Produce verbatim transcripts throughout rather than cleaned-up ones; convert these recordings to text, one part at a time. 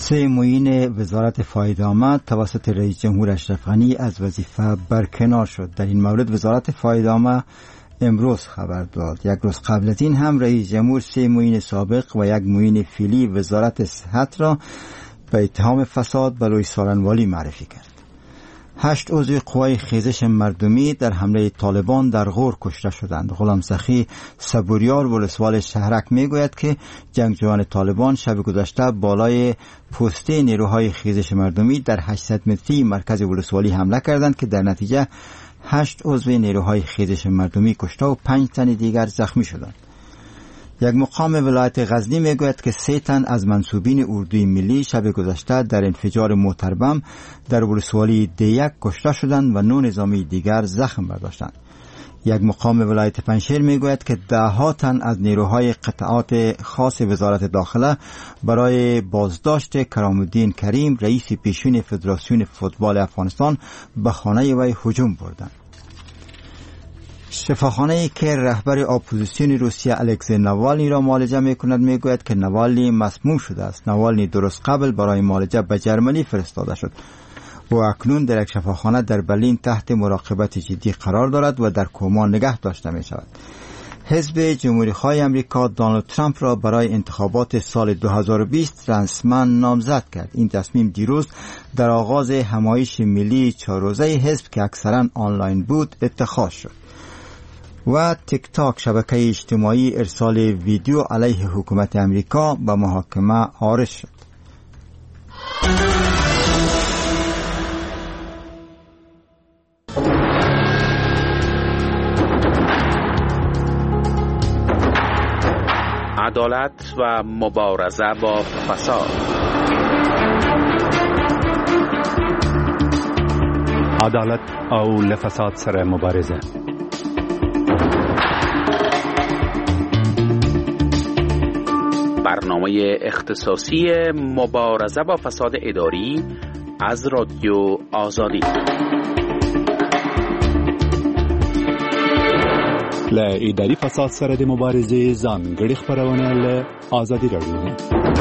سه معین وزارت فایده آمد توسط رئیس جمهور اشرف غنی از وظیفه برکنار شد. در این مورد وزارت فایده آمد امروز خبر داد. یک روز قبل از این هم رئیس جمهور سه معین سابق و یک معین فعلی وزارت صحت را به اتهام فساد به لوی سارنوالی معرفی کرد. هشت عضو قوای خیزش مردمی در حمله طالبان در غور کشته شدند. غلام سخی صبوریار ولسوال شهرک میگوید که جنگجویان طالبان شب گذشته بالای پسته نیروهای خیزش مردمی در هشتصد متری مرکز ولسوالی حمله کردند که در نتیجه هشت عضو نیروهای خیزش مردمی کشته و پنج تن دیگر زخمی شدند. یک مقام ولایت غزنی میگوید که سه تن از منصوبین اردوی ملی شب گذشته در انفجار موتر بم در ولسوالی دیک کشته شدند و نه نظامی دیگر زخم برداشتند. یک مقام ولایت پنجشیر میگوید که ده ها تن از نیروهای قطعات خاص وزارت داخله برای بازداشت کرامالدین کریم رئیس پیشین فدراسیون فوتبال افغانستان به خانه وی هجوم بردند. شفاخانه‌ای که رهبر اپوزیسیون روسیه الکسی ناوالنی را معالجه می‌کند میگوید که ناوالنی مسموم شده است. ناوالنی درست قبل برای معالجه به جرمنی فرستاده شد و اکنون در یک شفاخانه در برلین تحت مراقبت جدی قرار دارد و در کما نگه داشته می‌شود. حزب جمهوری‌خواه امریکا دونالد ترامپ را برای انتخابات سال دو هزار و بیست رسما نامزد کرد. این تصمیم دیروز در آغاز همایش ملی چهار روزه حزب که اکثرا آنلاین بود اتخاذ شد. و تیک تاک شبکه اجتماعی ارسال ویدیو علیه حکومت امریکا به محاکمه عارض شد. عدالت و مبارزه با فساد. عدالت او لفساد سره مبارزه. برنامه اختصاصی مبارزه با فساد اداری از رادیو آزادی. ل اداري فساد سره د مبارزې ځانګړي خبرونه له آزادي رادیو.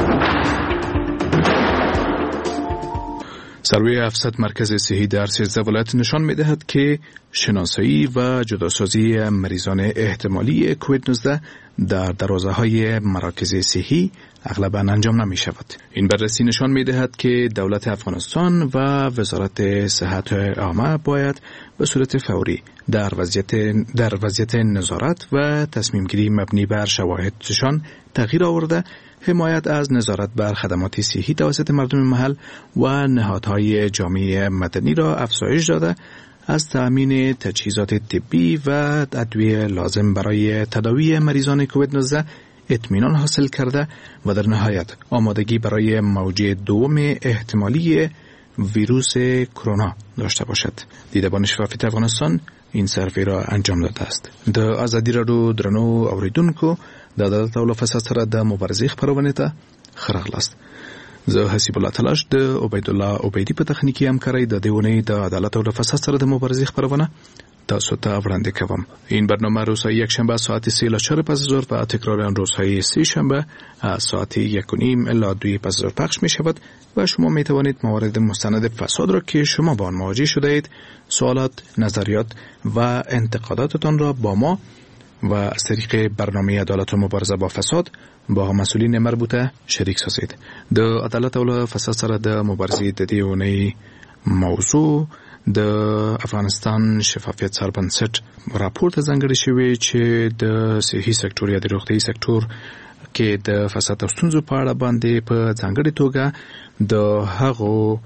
سروی هفتصد مرکز صحی در سیزده ولایت نشان می‌دهد که شناسایی و جداسازی مریضان احتمالی کووید نوزده در دروازه‌های مراکز صحی اغلباً انجام نمی‌شود. این بررسی نشان می‌دهد که دولت افغانستان و وزارت صحت عامه باید به صورت فوری در وضعیت در وضعیت نظارت و تصمیم گیری مبنی بر شواهدشان تغییر آورده، حمایت از نظارت بر خدمات صحی توسط مردم محل و نهادهای جامعه مدنی را افزایش داده، از تأمین تجهیزات طبی و ادویه لازم برای تداوی مریضان کووید نوزده اطمینان حاصل کرده و در نهایت آمادگی برای موج دوم احتمالی ویروس کرونا داشته باشد. دیدبان شفافیت افغانستان این سروی را انجام داده است. د آزادی رادیو درنو اوریدونکو د عدالت او فساد سره د مبارزې خبرونه ته خراغلاست. زه حسیب الله تلاش د عبید الله عبیدی په تخنیکی همکارۍ د دیونی د عدالت او فساد سره د مبارزې خبرونه تاسو ته وړاندې کوم. این برنامه روزهای یک شنبه ساعت سه الی چهار پس از ظهر و تکرار آن روزهای سه شنبه ساعت یک و نیم الی دو پس از ظهر پخش می شود و شما می توانید موارد مستند فساد را که شما با آن مواجه شده اید، سوالات، نظریات و انتقاداتتان را با ما و از طریق برنامه عدالت و مبارزه با فساد با مسئولین مربوطه شریک سازید. د عدالت او فساد سره د مبارزې د دې اونۍ موضوع د افغانستان شفافیت سربنسټ راپور ته ځانګړی شوی چې د صحي سکتور یا د روغتیايي سکتور کې د فساد او ستونزو په اړه باندې په ځانګړې توګه د هغو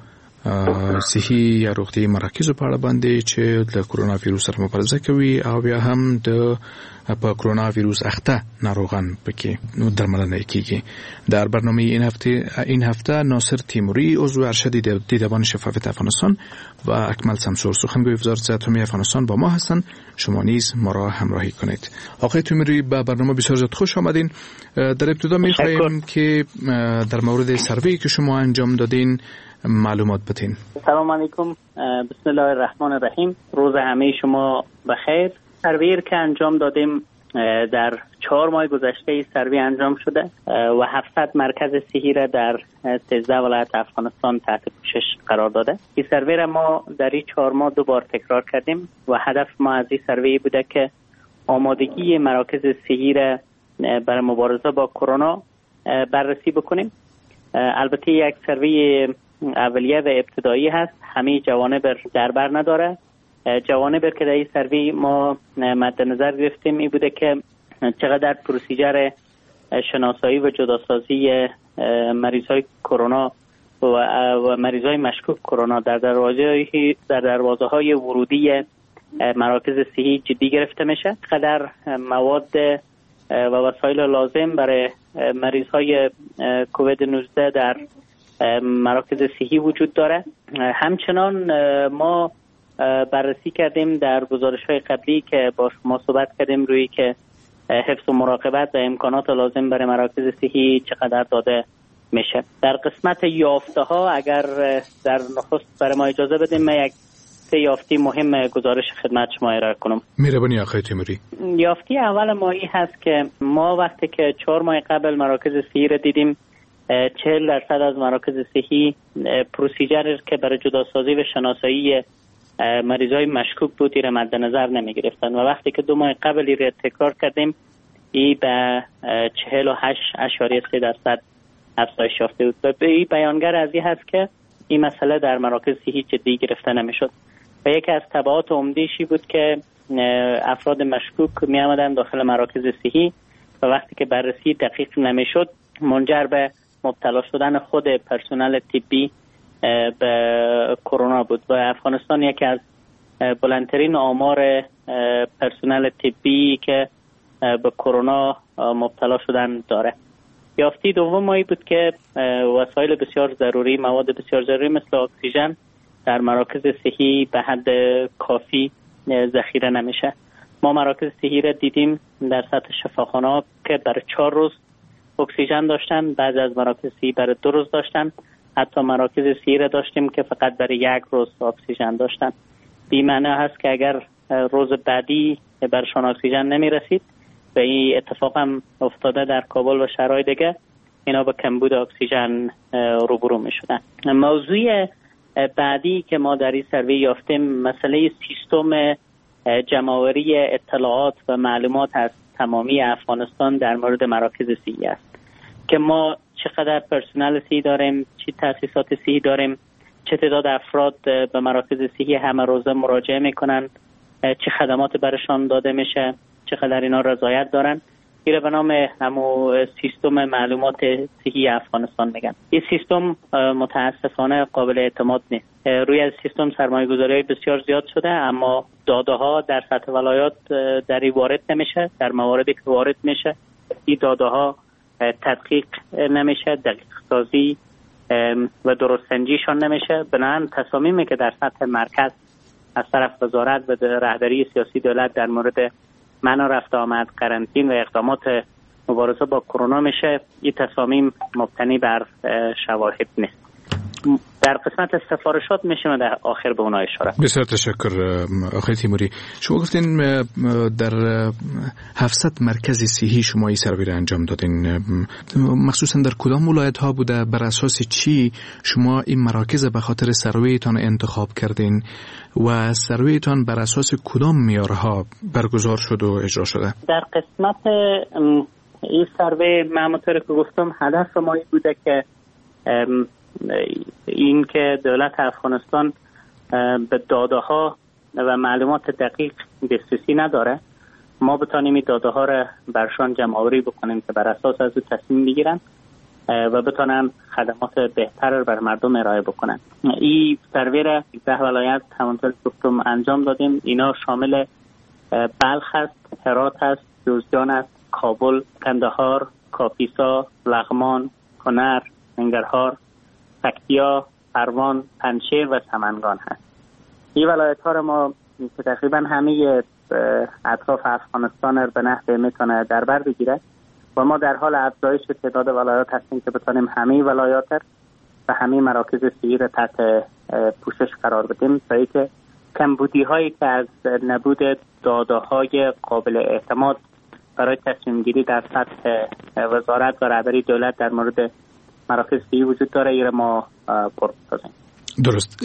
صحي یا روغتیايي مراکزو په اړه باندې چې د کرونا ویروس سره مبارزه کوي او بیا هم د په کرونا ویروس اخته ناروغان پکې نو درملنه کیږي. در برنامه این هفته این هفته ناصر تیموری عضو ارشد دیدبان شفافیت افغانستان و اکمل سمسور سخنگوی وزارت صحت عمومی افغانستان با ما هستند. شما نیز ما را همراهی کنید. آقای تیموری به برنامه بسیار زیاد خوش آمدین. در ابتدا می‌خوایم که در مورد سروی که شما انجام دادین معلومات بدین. سلام علیکم، بسم الله الرحمن الرحیم. روز همه شما بخیر. سروی که انجام دادیم در چهار ماه گذشته این سروی انجام شده و هفتصد مرکز صحی را در سیزده ولایت افغانستان تحت پوشش قرار داده. این سروی را ما در این چهار ماه دو بار تکرار کردیم و هدف ما از این سروی بوده که آمادگی مراکز صحی را برای مبارزه با کرونا بررسی بکنیم. البته یک سروی اولیه و ابتدایی هست، همه جوانب در بر نداره. جوانب که در این سروی ما مد نظر گرفتیم این بوده که چقدر پروسیجر شناسایی و جداسازی مریضای کرونا و مریضای مشکوک کرونا در دروازه در دروازه های ورودی مراکز صحی جدی گرفته میشه، چقدر مواد و وسایل لازم برای مریضای کووید نوزده در مراکز صحی وجود داره. همچنان ما بررسی کردیم در گزارش‌های قبلی که با شما صحبت کردیم روی که حفظ و مراقبت و امکانات لازم برای مراکز صحی چقدر داده میشه. در قسمت یافته ها اگر در نخست برای ما اجازه بدیم من یک سه یافته مهم گزارش خدمت شما ارائه کنم. مهربانی آقای تیموری. یافته اول ما این هست که ما وقتی که چهار ماه قبل مراکز صحی را دیدیم چهل درصد از مراکز صحی پروسیجر که برای جداسازی و شناسایی مریضای مشکوک بود را مد نظر نمی گرفتن و وقتی که دو ماه قبل را تکرار کردیم این به چهل و هشت اشاریه سه درصد افزایش یافته بود. و این بیانگر از این هست که این مسئله در مراکز صحی جدی گرفته نمیشد و یکی از تبعات عمده‌ای بود که افراد مشکوک می آمدن داخل مراکز صحی و وقتی که بررسی دقیق نمیشد منجر به مبتلا شدن خود پرسنل طبی به کرونا بود و افغانستان یکی از بلندترین آمار پرسنل طبی که به کرونا مبتلا شدن داره. یافته دوم مایی بود که وسایل بسیار ضروری، مواد بسیار ضروری مثل اکسیژن در مراکز صحی به حد کافی ذخیره نمیشه. ما مراکز صحی را دیدیم در سطح شفاخانه‌ها که برای چهار روز اکسیژن داشتن، بعضی از مراکز صحی برای دو روز داشتن، حتی مراکز صحی را داشتیم که فقط برای یک روز اکسیژن داشتن. بی معنی هست که اگر روز بعدی برشان اکسیژن نمی رسید و این اتفاق هم افتاده در کابل و شهرهای دیگه، اینا به کمبود اکسیژن روبرو می شدن. موضوع بعدی که ما در این سروی یافتیم مسئله سیستم جمع‌آوری اطلاعات و معلومات از تمامی افغانستان در مورد مراکز صحی است که ما چقدر پرسنل صحی داریم، چه تأسیسات صحی داریم، چه تعداد افراد به مراکز صحی همه روزه مراجعه میکنن، چه خدمات برشان داده میشه، چقدر اینا رضایت دارن. این به نام همو سیستم معلومات صحی افغانستان میگن. این سیستم متاسفانه قابل اعتماد نیست. روی از سیستم سرمایه گذاری بسیار زیاد شده اما داده ها در سطح ولایات در این وارد نمیشه، در مواردی که وارد میشه این داده ها تدقیق نمیشه، دقیق سازی و درست‌سنجیشان نمیشه. بنابراین تصامیمی که در سطح مرکز از طرف وزارت و رهبری سیاسی دولت در مورد منع رفت آمد، قرنطین و اقدامات مبارزه با کرونا میشه، این تصامیم مبتنی بر شواهد نیست. در قسمت سفارشات میشه در آخر به اونها اشاره. بسیار تشکر آقای تیموری. شما گفتین در هفتصد مرکز صحی شما این سروی را انجام دادین، مخصوصا در کدام ولایت ها بوده؟ بر اساس چی شما این مراکز به خاطر سرویتان انتخاب کردین و سرویتان بر اساس کدام معیارها برگزار شد و اجرا شده؟ در قسمت این سروی معموطور که گفتم هدف ما این بوده که این که دولت افغانستان به داده ها و معلومات دقیق دسترسی نداره، ما بتانیم این داده ها را برشان جمع آوری بکنیم که بر اساس از او تصمیم بگیرن و بتانن خدمات بهتر را بر مردم ارائه بکنن. این سروی را ده ولایت همونطور که گفتم انجام دادیم. اینا شامل بلخ است، هرات است، جوزجان است، کابل، قندهار، کاپیسا، لغمان، کنر، ننگرهار، تکتیا، پروان، پنجشیر و سمنگان هست. این ولایت ها را ما تقریبا همه اطراف افغانستان را به نحوی میتونه در بر بگیره و ما در حال افزایش تعداد ولایات هستیم که بتونیم همه ولایات و همه مراکز صحی را تحت پوشش قرار بدیم تا اینکه کمبودی هایی که از نبود داده های قابل اعتماد برای تصمیم گیری در سطح وزارت و رهبری دولت در مورد مراکز صحی وجود داره. ایره ما پرسازیم. درست.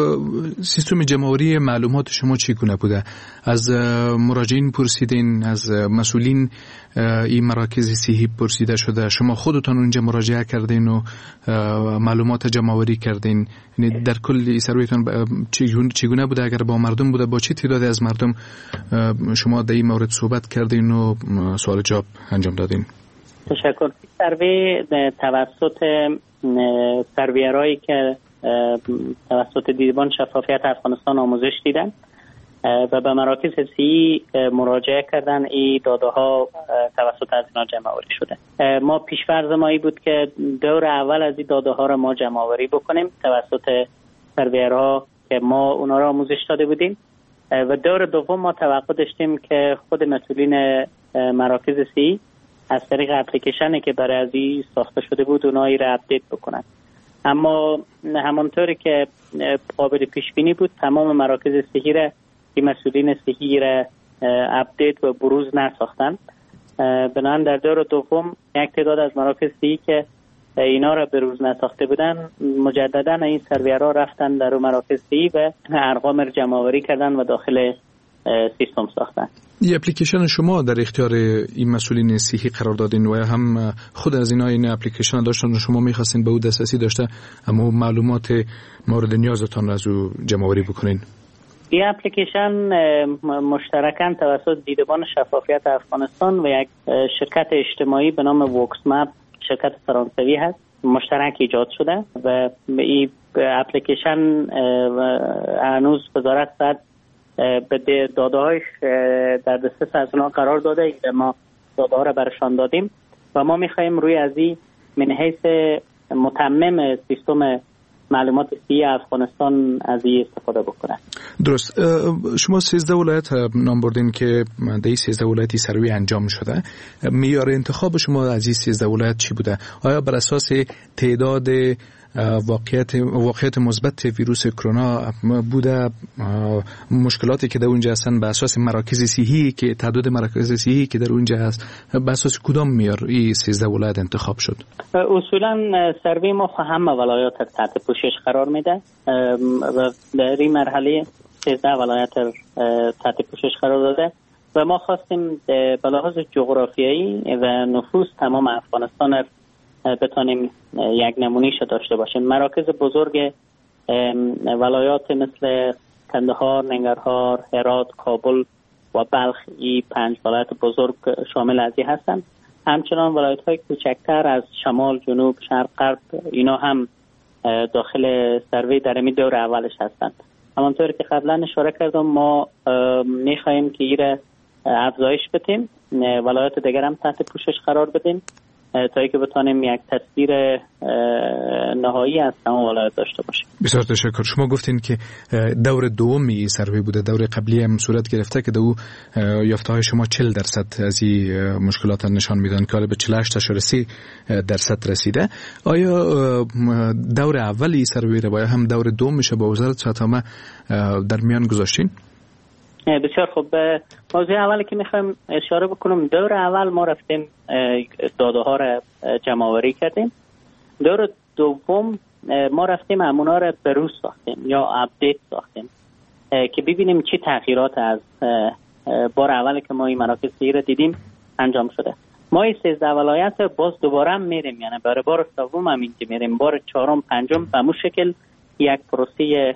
سیستم جمع‌آوری معلومات شما چگونه بوده؟ از مراجعین پرسیدین، از مسئولین این مراکز صحی پرسیده شده، شما خودتان اونجا مراجعه کردین و معلومات جمع‌آوری کردین؟ یعنی در کل سرویتون چگونه بوده؟ اگر با مردم بوده، با چه تعدادی از مردم شما در این مورد صحبت کردین و سوال جواب انجام دادین؟ تشکر. سروی توسط سرویرایی که توسط دیدبان شفافیت افغانستان آموزش دیدن و به مراکز صحی مراجعه کردن، این داده ها توسط از اینا جمع آوری شده. ما پیش‌فرض ما ای بود که دور اول از این داده ها را ما جمع آوری بکنیم توسط سرویرها که ما اونا را آموزش داده بودیم، و دور دوم ما توقع داشتیم که خود مسئولین مراکز صحی از طریق اپلیکیشنی که برای از این ساخته شده بود اونایی را اپدیت بکنن. اما همانطوری که قابل پیش بینی بود تمام مراکز صحی را این مسئولین صحی را اپدیت و بروز نساختن. بنابراین در دور دوم یک تعداد از مراکز صحی که اینا را بروز نساخته بودن مجددا این سرویرها رفتن در مراکز صحی و ارقام را جمع آوری کردن و داخل سیستم ساختن. این اپلیکیشن شما در اختیار این مسئولین صحی قرار دادین و هم خود از اینا این اپلیکیشن داشتن و شما می‌خواستین به او دسترسی داشته اما معلومات مورد نیازتان از او جمع آوری بکنین؟ این اپلیکیشن مشترکاً توسط دیدبان شفافیت افغانستان و یک شرکت اجتماعی به نام وکس مپ، شرکت فرانسوی هست، مشترک ایجاد شده و این اپلیکیشن هنوز وزارت صحت به داده هایش در دسترس از اونا قرار داده که ما داده ها را برشان دادیم و ما میخواییم روی از این من حیث متمم سیستم معلومات صحی افغانستان از این استفاده بکنه. درست. شما سیزده ولایت نام بردین که در این سیزده ولایتی سروی انجام شده. معیار انتخاب شما از این سیزده ولایت چی بوده؟ آیا بر اساس تعداد واقعیت واقعیت مثبت ویروس کرونا بوده؟ مشکلاتی که در اونجا هستن به اساس مراکز صحی که تعداد مراکز صحی که در اونجا هست به اساس کدام معیار این سیزده ولایت انتخاب شد؟ اصولا سروی ما همه ولایات تحت پوشش قرار میده و در این مرحله سیزده ولایت تحت پوشش قرار داده و ما خواستیم به لحاظ جغرافیایی و نفوس تمام افغانستان بتانیم یک نمونه‌شو داشته باشیم. مراکز بزرگ ولایات مثل کندهار، ننگرهار، هرات، کابل و بلخ، این پنج ولایت بزرگ شامل از این هستند. همچنان ولایت‌های کوچکتر از شمال، جنوب، شرق، غرب اینا هم داخل سروی در این دور اولش هستند. همانطور که قبلا اشاره کردم ما می‌خوایم که این افزایش بدیم، ولایات دیگر هم تحت پوشش قرار بدیم تا اینکه بتونیم یک تصویر نهایی از تمام ولایت داشته باشیم. بسیار تشکر. شما گفتین که دور دومی سروی بوده، دور قبلی هم صورت گرفته که دو یافته‌های شما چهل درصد از این مشکلات نشان میدن که حالا به چهل و هشت اشاره سه درصد رسیده. آیا دور اولی سروی رو هم دور دوم میشه با وزارت صحت عامه در میان گذاشتین؟ بسیار خوب. موضوع اولی که میخوایم اشاره بکنم، دور اول ما رفتیم داده ها را جمع آوری کردیم. دور دوم ما رفتیم همونا را بروز ساختیم یا اپدیت ساختیم که ببینیم چی تغییرات از بار اولی که ما این مراکز صحی را دیدیم انجام شده. ما این سیزده ولایت باز دوباره هم میریم، یعنی برای بار سوم هم این که میریم، بار چهارم پنجم به همون شکل یک پروسه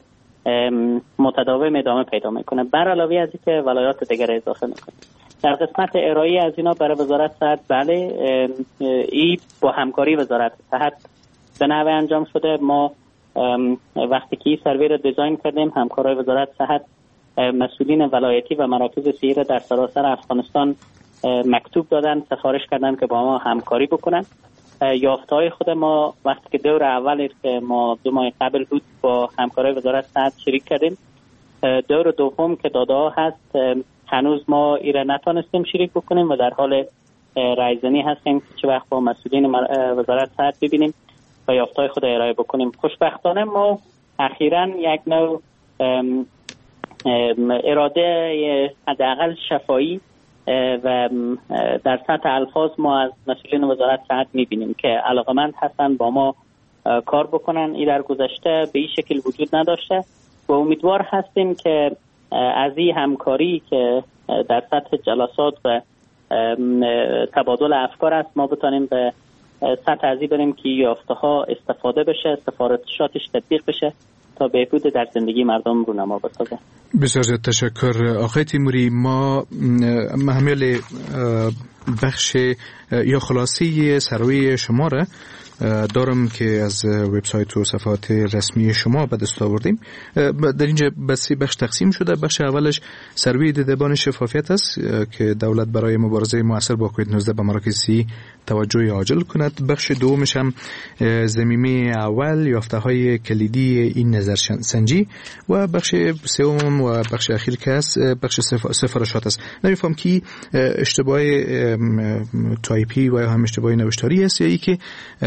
متداوم ادامه پیدا میکنه، بر علاوه از اینکه ولایات دیگر اضافه میکنه. در قسمت ارائه از اینا برای وزارت صحت، بله این با همکاری وزارت صحت به نحوه انجام شده. ما وقتی که این سروی را دیزاین کردیم، همکارای وزارت صحت مسئولین ولایتی و مراکز صحی را در سراسر افغانستان مکتوب دادن، سفارش کردن که با ما همکاری بکنن. یافته‌های خود ما وقتی که دور اول که ما دو ماه قبل بود با همکارای وزارت صحت شریک کردیم، دور دوم که داده ها هست هنوز ما ایره نتانستیم شریک بکنیم و در حال رایزنی هستیم که چه وقت با مسئولین وزارت صحت ببینیم و یافته‌های خود ارائه بکنیم. خوشبختانه ما اخیراً یک نوع اراده حداقل شفایی و در سطح الفاظ ما از مسئولین وزارت صحت میبینیم که علاقمند هستن با ما کار بکنن. این در گذشته به این شکل وجود نداشته و امیدوار هستیم که از این همکاری که در سطح جلسات و تبادل افکار است ما بتانیم به سطح ازی بریم که یافته ها استفاده بشه، سفارشاتش تطبیق بشه تا بهبود در زندگی مردم رونما بسازه. بسیار زیاد تشکر آقای تیموری. ما محمل بخش یا خلاصه سروی شما را دارم که از وبسایت و صفحات رسمی شما به دست آوردیم. در اینجا بسی بخش تقسیم شده. بخش اولش سروی دیدبان شفافیت است که دولت برای مبارزه موثر با کووید نوزده به مراکز صحی توجه عاجل کند. بخش دومش هم ضمیمه اول یافته های کلیدی این نظرسنجی و بخش سوم و بخش اخیر که است بخش سفارشات است. نمیفهم که اشتباه تایپی و یا هم اشتباه نوشتاری است یا ای که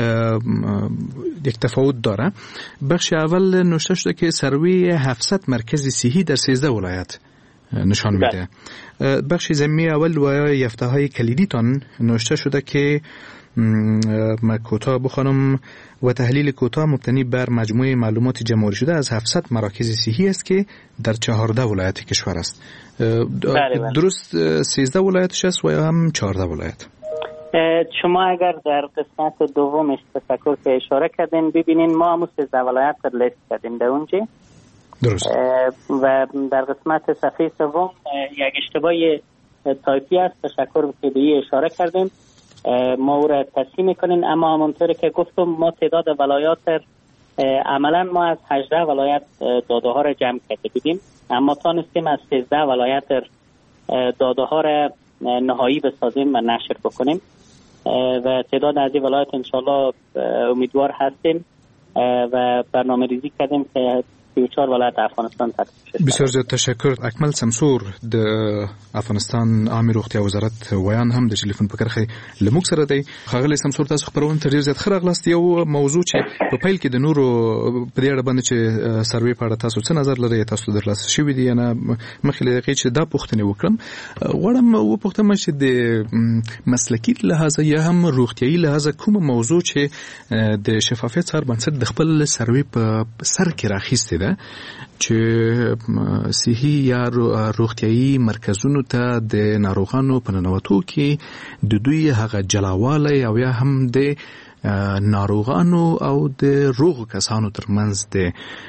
یک تفاوت داره. بخش اول نوشته شده که سروی هفتصد مرکز صحی در سیزده ولایت نشان میده. بخش ضمیمه اول و یافته های کلیدی تان نوشته شده که ما کوتاه بخوانم و تحلیل کوتاه مبتنی بر مجموعه معلومات جمع‌آوری شده از هفتصد مراکز صحی است که در چهارده ولایت کشور است. درست سیزده ولایتش است و یا هم چهارده ولایت؟ شما اگر در قسمت دومش تفکر که اشاره کردین ببینین ما همون سیزده ولایت رو لیست کردیم در اونجا. درست. و در قسمت صفحه سوم یک اشتباه تایپی است، تشکر که به این اشاره کردیم، ما او را تصحیح میکنین. اما همونطور که گفتم ما تعداد ولایات عملا ما از هجده ولایت داده ها را جمع کرده بودیم، اما تانستیم از سیزده ولایت داده ها را نهایی بسازیم و نشر بکنیم و تعداد از این ولایت انشالله امیدوار هستیم و برنامه ریزی کردیم که سی و چهار ولایت افغانستان تکمیل شد. بسیار زیاد تشکر. اکمل سمسور د افغانستان عامه روغتیا وزارت ویان هم د ټلیفون په کرخه لموږ سره دی. ښاغلی سمسور تاسو خبرونه ته ډیر زیات ښه راغلاست. یو موضوع چې په پیل کې د نورو په دې اړه باندې چې سروې په اړه تاسو څه نظر لرئ تاسو درلاسه شوي دي نه مخکې له هغې چې دا پوښتنې وکړم غواړم وپوښتم چې د مسلکي لحاظه یا هم روغتیایي لحاظه کومه موضوع چې د شفافیت څار بنسټ د خپل سروې په سر کې راخیستې ده چې صحي یا روغتیایي مرکزونو ته د ناروغانو په ننوتو کې د دوی هغه جلاوالی او یا هم د ناروغانو او د روغ کسانو ترمنځ د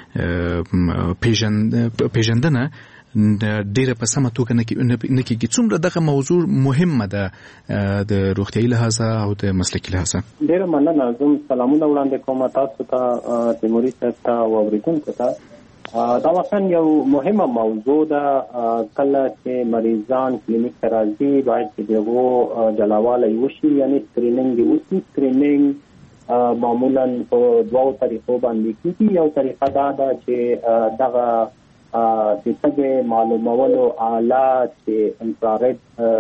پیژندنه ډیره په سمه توګه نه کېږي. څومره دغه موضوع مهمه ده د روغتیایي لحاظه او د مسلکي لحاظه؟ ډیره مننه. زه سلامونه وړاندې کوم تاسو ته تیموري صاحب ته او اورېدونکو ته. دا واقعا یو مهمه موضوع ده. کله چې مریضان کلینیک ته راځي باید چې دغه جلاوالی وشي، یعنی سکرینینګ وشي. سکرینینګ معمولا په دوو طریقو باندې کېږي. یو طریقه دا ده چې دغه د تګ معلومولو آله چې انفرارید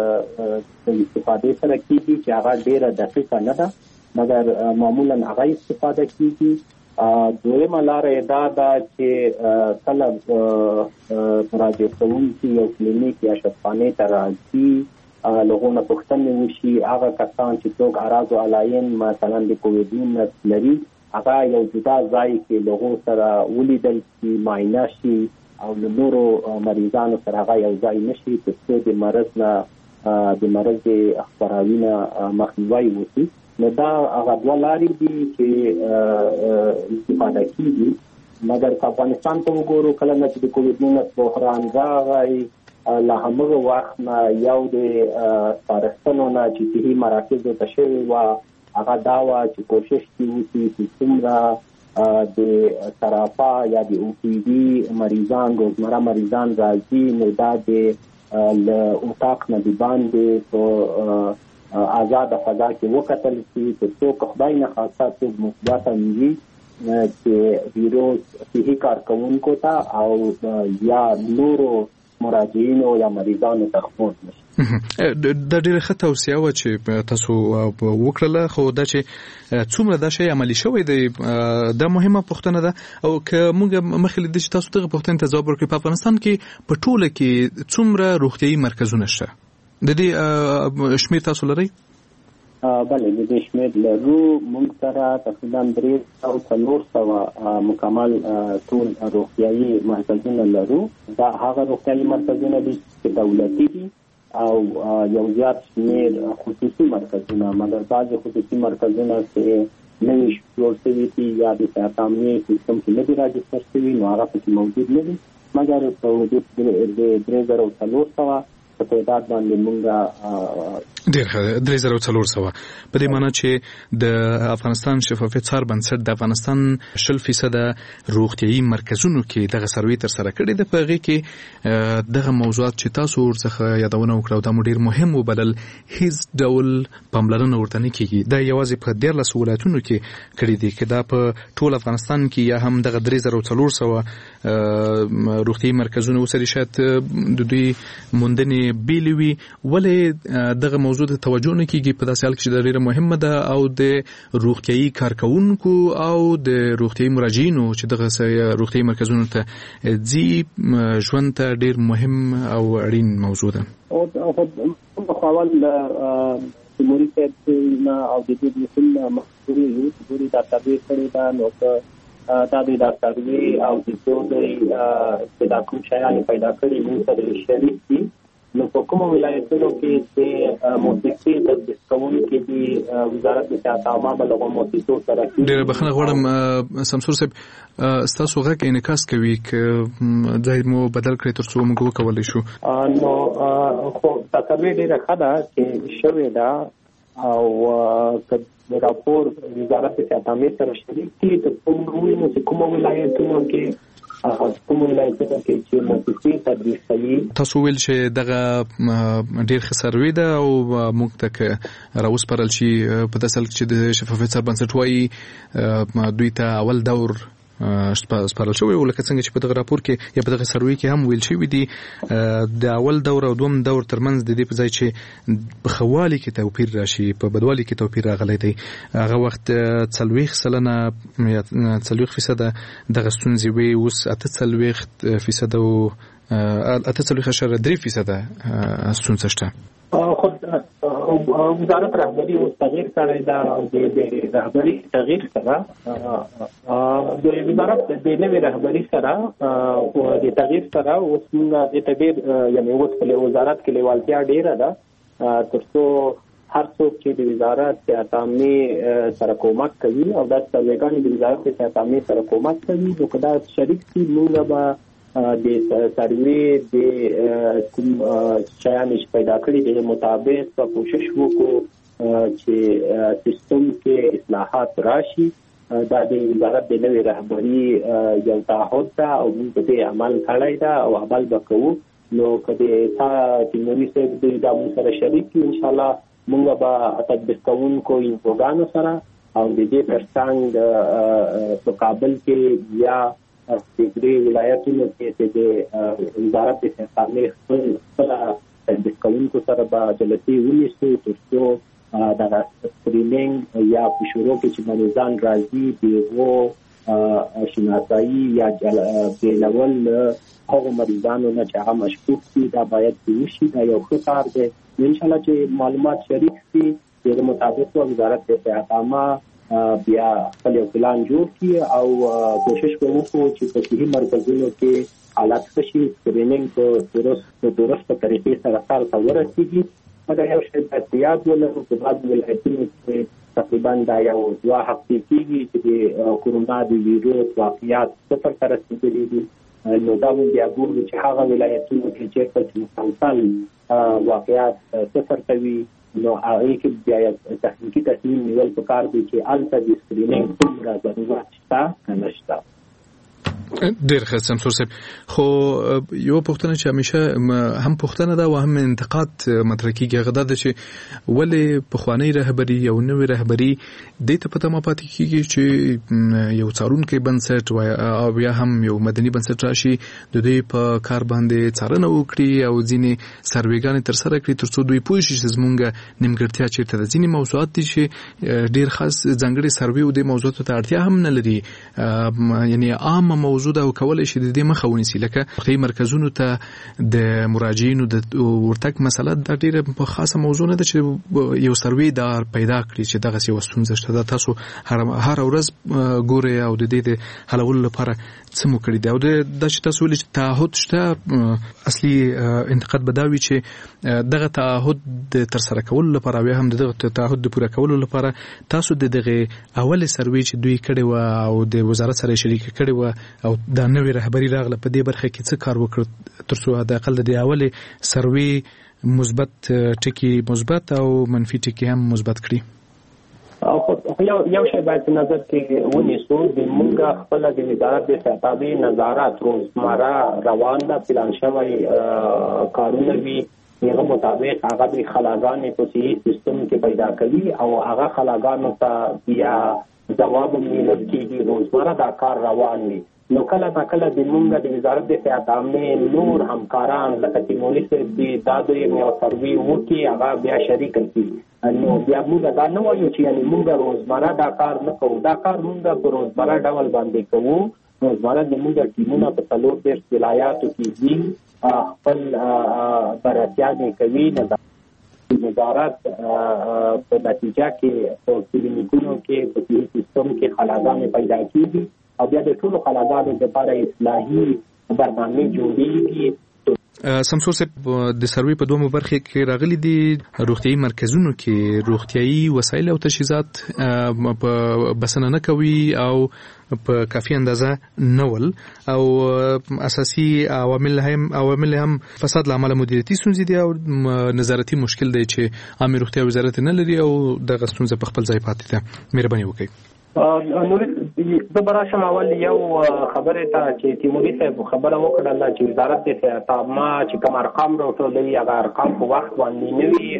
استفاده سره کېږي چې هغه ډیره دقیقه نه ده مګر معمولا هغه استفاده کېږي. دویمه لاره دا ده چې کله مراجعه کوونکي یو کلینیک یا شفاخانې ته راځي له هغو نه پوښتنې وشي. هغه کسان چې څوک اعراض او علایم مثلا د کووید ناینټین لري هغه یو جدا ځای کې له هغو سره ولیدل شي، معاینه شي او له نورو مریضانو سره هغه یو ځای نشي تر څو د مرض نه د مرض خپراوي نه مخنیوی وشي. نو دا هغه دوه لارې دي چې استفاده کېږي. مګر که افغانستان ته وګورو کله نه چې د کووید ناینټین بحران راغی له همغه وخت نه یو د سپارښتنو نه چې صحي مراکزو ته شوې وه هغه دا وه چې کوشش دې وشي چې څومره د سراپا یا د او پی ډي مریضان روزمره مریضان راځي نو دا د له اتاق نه د باندې په آزاد فضا کې وکتل شي تر څو که خدای نه خاصه څوک مثبت وي چې ویروس صحي کارکوونکو ته او یا نورو مراجعینو یا مریضانو ته خپور نشي. دا ډیره ښه توصیه وه چې تاسو وکړله، خو دا چې څومره دا شی عملي شوی دی دا مهمه پوښتنه ده. او که موږ مخکې له دې چې تاسو دغه پوښتنې ته ځواب ورکړئ په افغانستان کې په ټوله کې څومره روغتیایي مرکزونه شته د دې شمیر تاسو لرئ؟ بله د دې شمیر لرو. موږ سره تقریبا درې او څلور سوه مکمل ټول روغتیایي مرکزونه لرو. دا هغه روغتیایي مرکزونه دي چې دولتي دي او یو زیات شمیر خصوصي مرکزونه، مګر بعضې خصوصي مرکزونه چې نوي جوړ شوي دي یا د صحت عامې سیستم کې نه دي راجستر شوي نو هغه پکې موجود نه دي، مګر په حدود د درې زره څلور سوه په تعداد باندې مونږ ډېر ښه درې زره څلور سوه. په دې معنی چې د افغانستان شفافیت څار بنسټ د افغانستان شل فیصده روغتیایي مرکزونو کې دغه سروې ترسره کړې ده. په هغې کې دغه موضوعات چې تاسو ورڅخه یادونه وکړه او دا مو ډېر مهم وبلل، هیڅ ډول پاملرنه ورته نه کېږي. دا یوازې په دیارلسو ولایتونو کې کړي دي، که دا په ټول افغانستان کې یا هم دغه درې زره څلور سوه روغتیایي مرکزونه وسري شاید د دوی موندنې بیلې وي، ولې دغه موضوع د توجه نه کېږي په داسې حال کې چې دا ډېره مهمه ده او د روغتیایي کارکوونکو او د روغتیایي مراجعینو چې دغه روغتیایي مرکزونو ته ځي ژوند ته ډېر مهم او اړین موضوع ده. او په اول تیموري صاحب نه او د دې د ټول مسؤلین یو چې دا تابع کړی دا نو دا د ډاکټري او د ټولې چې دا کوم شیان پیدا کړي موږ سره شریک دي. نو په کومو ولایتونو کې چې موسیقي تدریس کوونکي دي وزارت صحت عامه به له موسیقو سره ډېره بخښنه غواړم سمسور صاحب، ستاسو غږ انعکاس کوي که ځای مو بدل کړئ تر څو موږ وکولی شو. نو خو تقریبا ډېره ښه ده چې شوې ده او که راپور وزارت صحت عامه سره شریک دي ته کومو وینو چې کومو ولایتونو کې تاسو ویل چې دغه ډېر ښه سروې ده او موږ ته که راوسپارل شي په داسې حال کې چې د شفافیت څار بنسټ وایي دوی ته اول دور سپارل شوی و، لکه څنګه چې په دغه راپور کې یا په دغه سروې کې هم ویل شوي دي د اول دور او دوم دور ترمنځ د دې په ځای چې په ښه والي کې توپیر راشي په بدوالي کې توپیر راغلی دی. هغه وخت څلوېښت سلنه یا څلوېښت فیصده دغه ستونزې وې، اوس اته څلوېښت فیصده او اته څلوېښت اعشاریه درې فیصده ستونزه شته. خود وزارت رهبری اوس تغییر کړی دا د رهبری تغییر سره د وزارت د نوې رهبری سره او د تغییر سره اوس موږ د تغییر یعنی اوس په وزارت کې لیوالتیا ډیره ده ترڅو هر څوک چې د وزارت صحت عامه سره کومک کوي او د سروېګانې د وزارت صحت عامه سره کومک کوي نو کدا شریک دي موږ به د سروې د کوم شیان چې پیدا کړي د مطابق په کوشش وکړو چې سیستم کې اصلاحات راشي. دا د وزارت د نوې رهبری یو تعهد ده او موږ په دې عمل کړی ده او عمل به کوو. نو کله چې تیموري صاحب د دې سره شریک دي ان شاء الله موږ به تطبیق کوونکو انفوګانو سره او د دې ترڅنګ په کابل کې یا د ولایتونو کې د وزارت صحت عامه خپل تطبیق کوونکو سره به جلسې ونیسو ترڅو د سکرینینګ یا په شروع کې چې مریضان راځي دغه شناسایی یا بیلول هغه مریضانو نه چې هغه مشکوک دي دا باید وشي. دا یو ښه کار دی. ان شاء الله چې معلومات شریک شي د مطابق وزارت صحت عامه بیا خپل پلان جوړ کړي او کوشش کوو چې په صحي مرکزونو کې حالات ښه شي، سکرینینګ په درست درست طریقې سره سره ته ورسیږي. مګر یو شی باید یاد ولرو چې بعضې ولایتونو کې تقریبا دا یو دوه هفتې کېږي چې د کورونا د ویروس واقعیات صفر ته رسېدلي دي. نو دا موږ بیا ګورو چې هغه ولایتونو کې چېرته چې مسلسل واقعیات صفر ته وي نو هغه کې بیا تخنیکی تصمیم نیول پکار دي چې الته د سکرینینګ څومره ضرورت شته که نشته. ډېر ښه سمسور صاحب، خو یو پوښتنه چې همیشه هم پوښتنه ده او هم انتقاد مطرح کېږي هغه دا ده چې ولې پخوانۍ رهبري او نوې رهبري دې ته په تمه پاتې کېږي چې یو څارونکی بنسټ او یا هم یو مدني بنسټ راشي د دوی په کار باندې څارنه وکړي او ځینې سروېګانې ترسره کړي ترڅو دوی پوه شي چې زموږ نیمګړتیا چېرته ده. ځینې موضوعات دي چې ډېر خاص ځانګړې سروې او دې موضوعاتو ته اړتیا هم نه لري، یعنې عامه موضوع موضوع ده او کولای شي د دې مخه ونیسي، لکه روغتیايي مرکزونو ته د مراجعینو د ورتګ مسله د ډیره خاصه موضوع نه ده چې یو سروي دا پیدا کړی چې دغه څه وسونځ شته. تاسو هر هر ورځ ګوري او د دې د حلولو لپاره څه مو کړی دی او د چې تاسو ولې تعهد شته. اصلي انتقاد بداوي چې دغه تعهد د تر سره کولو لپاره او هم دغه تعهد د پوره کولو لپاره تاسو د دغه اول سروي چې دوی کړی و او د وزارت سره شریک کړی و او د نوې رهبری راغله په دې برخه کې څه کار وکړ ترڅو د اقل د اول سروي مثبت ټکی مثبت او منفي ټکی هم مثبت کړی؟ خو یو یو شی باید نظر کې ونیسو د مونږه خپل د وزارت د صحتابي نظارت روزمره روان ده پلان شوی کارونه وي هغه مطابق هغه د خلاګانې په صحي سیستم کې پیدا کوي او هغه خلاګانو ته بیا ځواب میلل کېږي، روزمره دا کار روان وي. نو کله نا کله د مونږ د وزارت د صحت عامه نور همکاران لکه تیموري صاحب دي دا د یو سروي وکي هغه بیا شریک کړي نو بیا موږ دا نه وایو چې یعنی موږ روزمره دا کار نه کوو، دا کار موږ په روزمره ډول باندې کوو. روزمره د موږ ټیمونه په څلور دېرش ولایاتو کې دي خپل بررسیانې کوي. وزارت په نتیجه کې په کلینیکونو کې په صحي سیستم کې خلاګانې پیدا کېږي او بیا د ټولو خلاګانو لپاره اصلاحي برنامه جوړیږي. سمسور صاحب د سروي په دومره برخه کې راغلي دي روغتيایي مرکزونو کې روغتيایي وسایل او تجهیزات په بسنه نه کوي او په کافي اندازه نول او اساسي عوامل هم عوامل هم فساد لامل مدیریتي ستونزې دي او نظارتي مشکل دی چې عامه روغتیا وزارت نه لري او د غستونزه په خپل ځای پاتې ده. مهرباني وکړئ. نو د براشم اول یو خبره ته چې تیموري صاحب خبره وکړه چې وزارت د صحت عامه چې کوم ارقام راټولوي هغه ارقام په وخت باندې نه وي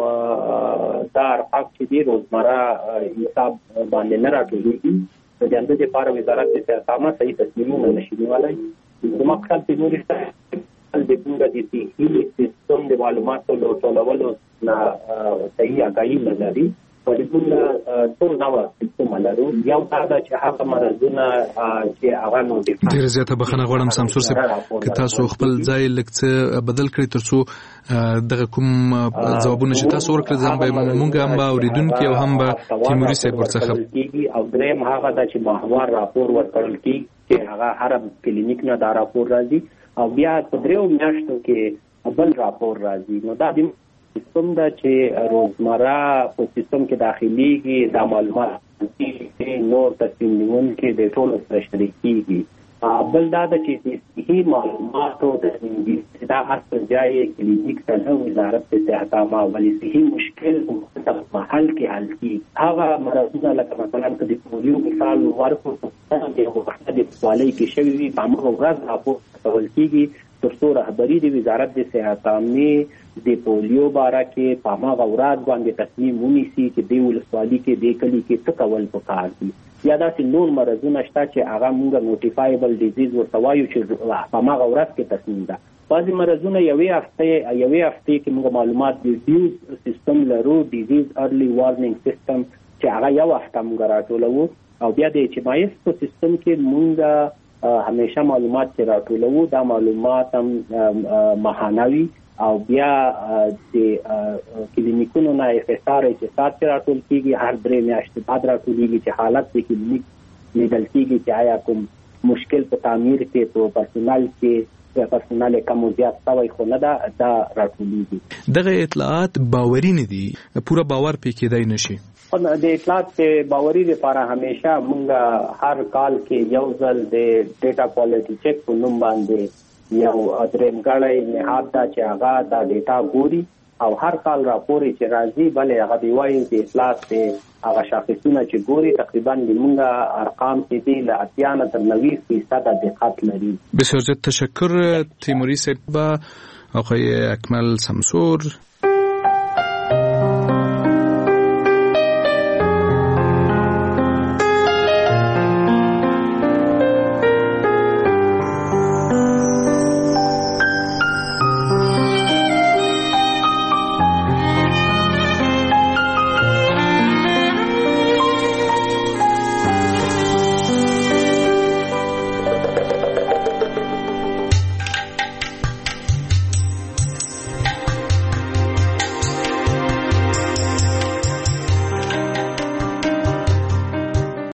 او دا ارقام چې دی روزمره حساب باندې نه راټولېږي. د دې د لپاره وزارت د صحت عامه صحیح تصمیمونه نشي نیولای. زموږ خپل تیموري صاحب د پوره د صحي سیستم د معلوماتو راټولولو نه صحیح آگاهي نه لري. ولې ټول نو سیستم لرو یو دا چې هغه مرزونه چې هغه نو دي ډیر زیاته بخنه غواړم سمسور صاحب که تاسو خپل ځای لکه بدل کړئ ترڅو دغه کوم ځوابونه چې تاسو ورکړل ځم به مونږ هم به اوریدونکو او هم به تیموري صاحب ورڅخه او دریم هغه دا چې محور راپور ورکړل کی چې هغه هر کلینیک نه دا راپور راځي او بیا په دریو میاشتو کې بل راپور راځي. نو دا د سیستم دا چې روزمره په سیستم کې داخليږي دا معلومات چې نور تصمیم نیونکي د ټولو سره شریک کیږي. بل دا چې صحیح معلومات او تصمیم دا اصل ځای کلینیک ته وزارت د صحت عامه ولې صحیح مشکل په محل کې حل کیږي. هغه مرزونه لکه مثلا د پولیو مثال ورکو د وخت د سوالي کې شوی وي په هغه ورځ راپور کول کیږي ترڅو رهبری د وزارت د صحت عامه د پولیو باره کې په هغه ورځ باندې تصمیم ونیسي چې د ولسوالۍ کې د کلی کې څه کول پکار دي. یا داسې نور مرزونه شته چې هغه موږ نوټیفایبل ډیزیز ورته وایو چې په هغه ورځ کې تصمیم ده. بعضې مرزونه یوې هفتې یوې هفتې کې موږ معلومات د ډیوز سیستم لرو ډیزیز ارلی وارنینګ سیستم چې هغه یو هفته موږ راټولوو او بیا د اچ ام آی ایس په سیستم کې موږ همیشه معلومات چې راټولوو دا معلومات هم ماهانوي او بیا د کلینیکونو نه اف اس آر چې سات راټول کیږي هر درې میاشتې بعد راټولېږي چې حالت د کلینیک لیدل کیږي چې آیا کوم مشکل په تعمیر کې په پرسونل کې پرسونل کم زیات شوی خو نه دا دا راټولېږي. دغه اطلاعات باوري نه دي پورا باور پې کېدای نشي. د اطلاعات په باوري لپاره همیشه موږ هر کال کې یو ځل د ډیټا کوالټي چیک په نوم باندې یو درېمګړی نهاد دا چې هغه دا ډیټا ګوري او هر کال راپور چې راځي بلې هغه دی وایي د اطلاعات په هغه شاخصونه چې ګوري تقریبا موږ ارقام چې دي له اتیا نه تر نوي فیصده دقت لري. بسیار زیاد تشکر تیموری صاحب. آقای اکمل سمسور